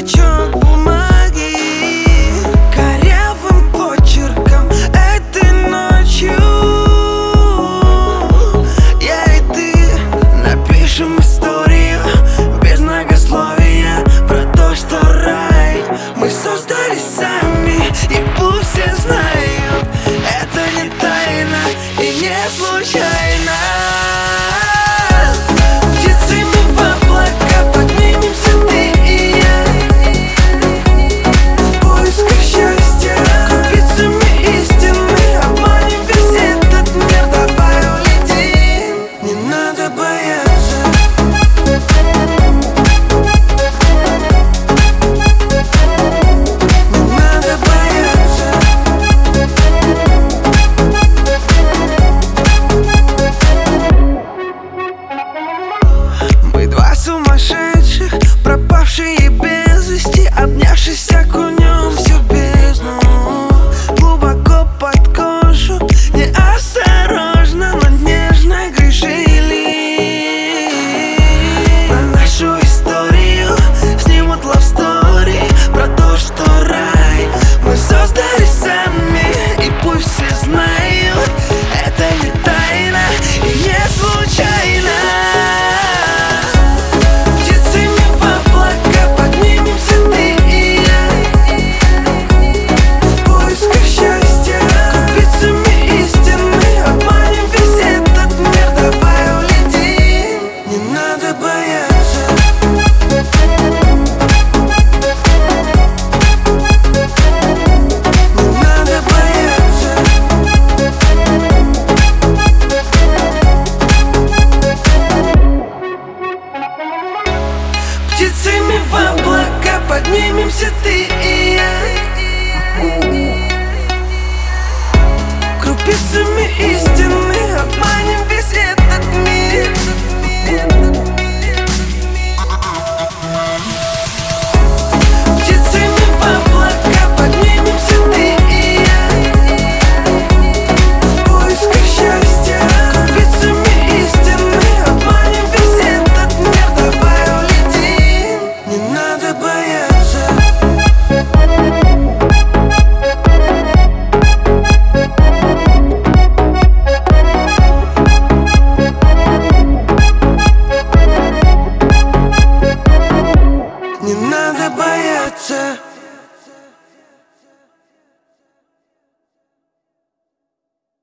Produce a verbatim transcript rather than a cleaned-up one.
клочок бумаги корявым почерком этой ночью я и ты напишем историю без многословия про то, что рай мы создали сами, и пусть все знают, это не тайна и не случайно. Сумасшедших, пропавшие без вести, обнявшись, окунемся в бездну глубоко под кожу, неосторожно, но нежно грешили. Про нашу историю снимут love story про то, что рай мы создали сами, и пусть все знают, это не тайна и не случайно. Птицами в облака поднимемся ты и я, крупицами истины обманем весь этот мир. Птицами в облака поднимемся ты и я, в поисках счастья, крупицами истины обманем весь этот мир. Давай улетим, не надо бояться. Не надо бояться.